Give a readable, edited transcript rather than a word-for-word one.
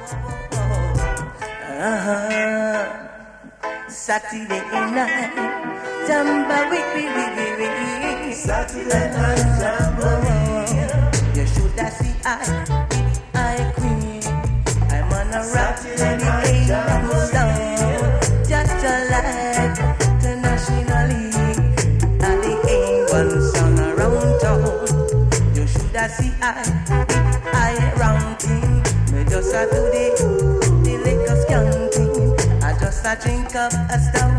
Saturday night, jamboree. Saturday night, jamboree. You should have seen I queen. I'm on a rock Saturday night, jamboree. Just a light internationally, and the ain't one song around town. You should have seen I ranking. Me just a do the liquor skanking. I just a drink up a stout.